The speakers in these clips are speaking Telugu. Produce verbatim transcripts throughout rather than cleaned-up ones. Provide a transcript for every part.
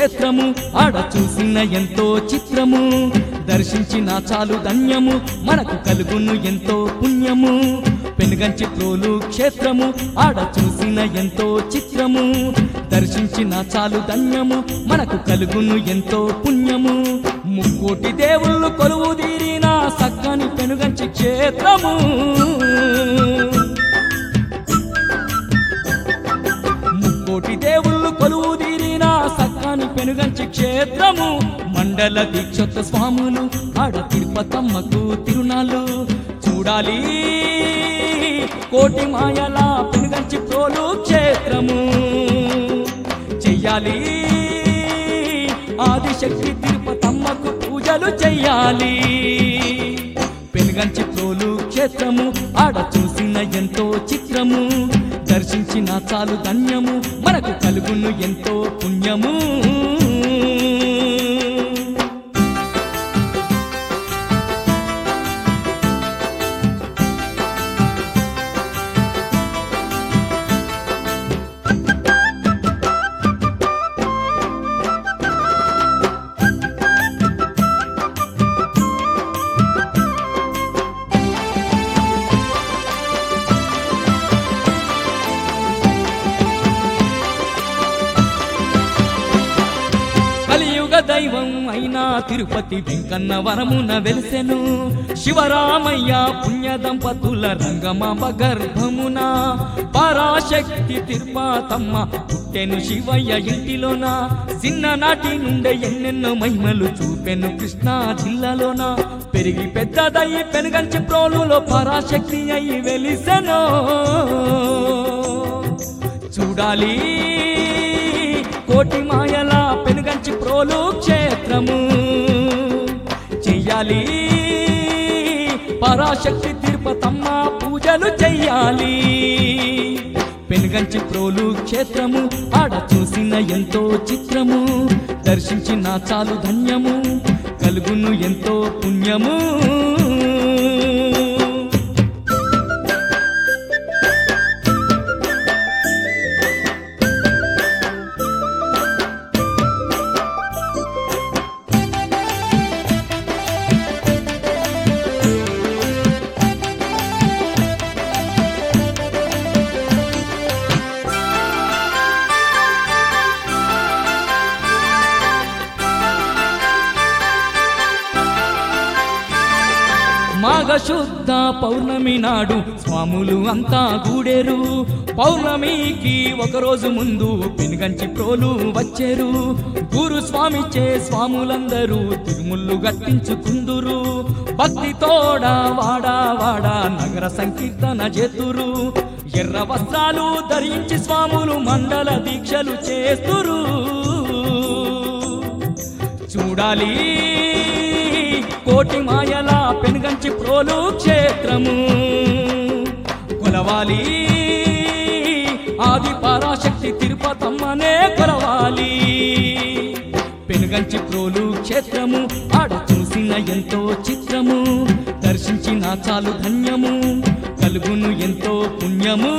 క్షేత్రము ఆడ చూసిన ఎంతో చిత్రము దర్శించిన చాలు ధన్యము మనకు కలుగును ఎంతో పుణ్యము పెనుగంచి ప్రోలు క్షేత్రము ఆడ చూసిన ఎంతో చిత్రము దర్శించిన చాలు ధన్యము మనకు కలుగును ఎంతో పుణ్యము ముక్కోటి దేవుళ్ళు కొలువు తీరిన సక్కని పెనుగంచి క్షేత్రము ముక్కోటి దేవుళ్ళు కొలువు తీరిన సక్కని పెనుగంచి క్షేత్రము మండల దీక్షత స్వాములు ఆడ తిరుపతమ్మకు తిరునాళ్ళు చూడాలి కోటి మాయల పెనుగంచి ప్రోలు క్షేత్రము చెయ్యాలి ఆదిశక్తి తిరుపతమ్మకు పూజలు చెయ్యాలి పెనుగంచి ప్రోలు క్షేత్రము ఆడ చూసిన ఎంతో చిత్రము దర్శించిన చాలు ధన్యము మనకు కలుగును ఎంతో పుణ్యము దైవం అయినా తిరుపతి వెంకన్న వరమున వెలిసెను శివరామయ్య పుణ్య దంపతుల రంగమాంబ గర్భమున పరాశక్తి తిరుపతమ్మ పుట్టెను శివయ్య ఇంటిలోన చిన్ననాటి నుండే ఎన్నెన్నో మహిమలు చూపెను కృష్ణా జిల్లాలోన పెరిగి పెద్దదయ్యి పెనుగంచి ప్రోలులో పరాశక్తి అయి వెలిసెను చూడాలి కోటి మాయల పెనుగంచి ప్రోలు క్షేత్రము చెయ్యాలి పరాశక్తి తిరుపతమ్మ పూజలు చెయ్యాలి పెనుగంచి ప్రోలు క్షేత్రము ఆడ చూసిన ఎంతో చిత్రము దర్శించిన చాలు ధన్యము కలుగును ఎంతో పుణ్యము మాఘశుద్ధ పౌర్ణమి నాడు స్వాములు అంతా గూడేరు పౌర్ణమికి ఒకరోజు ముందు పెనుగంచి ప్రోలు వచ్చేరు గురు స్వామిచే స్వాములందరూ తిరుముళ్ళు గట్టించుకుందురు భక్తి తోడా వాడా వాడా నగర సంకీర్తన చేతురు ఎర్ర వస్త్రాలు ధరించి స్వాములు మండల దీక్షలు చేస్తురు చూడాలి కోటి మాయల పెనుగంచి ప్రోలు క్షేత్రము కొలవాలి ఆది పరాశక్తి తిరుపతమ్మనే కొలవాలి పెనుగంచి ప్రోలు క్షేత్రము ఆడ చూసిన ఎంతో చిత్రము దర్శించిన చాలు ధన్యము కలుగును ఎంతో పుణ్యము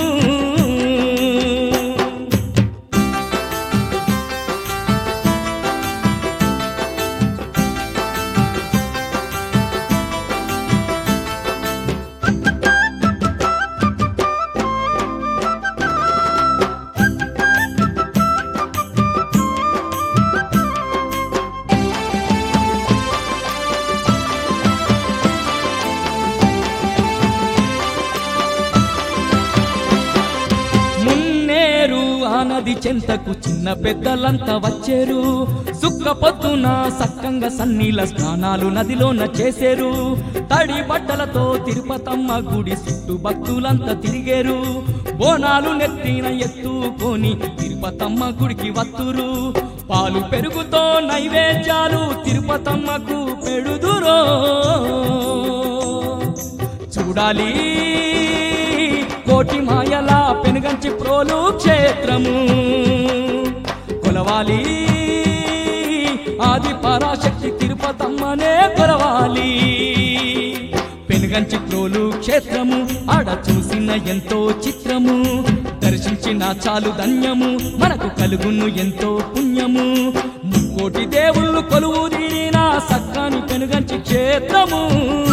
నది చెంతకు చిన్న పెద్దలంతా వచ్చేరు సుక్క పొద్దున సక్కంగా సన్నీల స్నానాలు నదిలోన చేసేరు తడి బట్టలతో తిరుపతమ్మ గుడి చుట్టూ భక్తులంతా తిరిగేరు బోనాలు నెత్తిన ఎత్తుకొని తిరుపతమ్మ గుడికి వత్తురు పాలు పెరుగుతో నైవేద్యాలు తిరుపతమ్మకు పెడుదురో చూడాలి కోటి మాయల పెనుగంచి ప్రోలు క్షేత్రము కొలవాలి ఆది పరాశక్తి తిరుపతమ్మనే కొలవాలి పెనుగంచి ప్రోలు క్షేత్రము ఆడ చూసిన ఎంతో చిత్రము దర్శించిన చాలు ధన్యము మనకు కలుగును ఎంతో పుణ్యము ముక్కోటి దేవుళ్ళు కొలువు తీరిన సక్కాని పెనుగంచి క్షేత్రము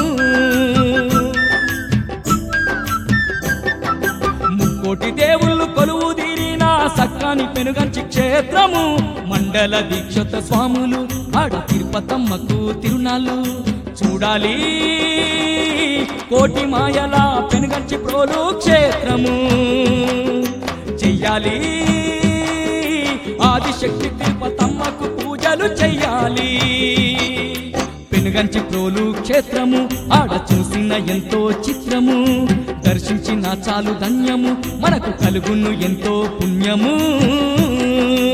ముక్కోటి దేవుళ్ళు కొలువు తీరిన సక్కాని పెనుగంచి క్షేత్రము మండల దీక్షత స్వాములు ఆడ తిరుపతమ్మకు తిరునాళ్ళు చూడాలి కోటి మాయల పెనుగంచి ప్రోలు క్షేత్రము చెయ్యాలి ఆదిశక్తి తిరుపతమ్మకు పూజలు చెయ్యాలి పెనుగంచి ప్రోలు క్షేత్రము ఆడ చూసిన ఎంతో చిత్రము దర్శించిన చాలు ధన్యము మనకు కలుగును ఎంతో పుణ్యము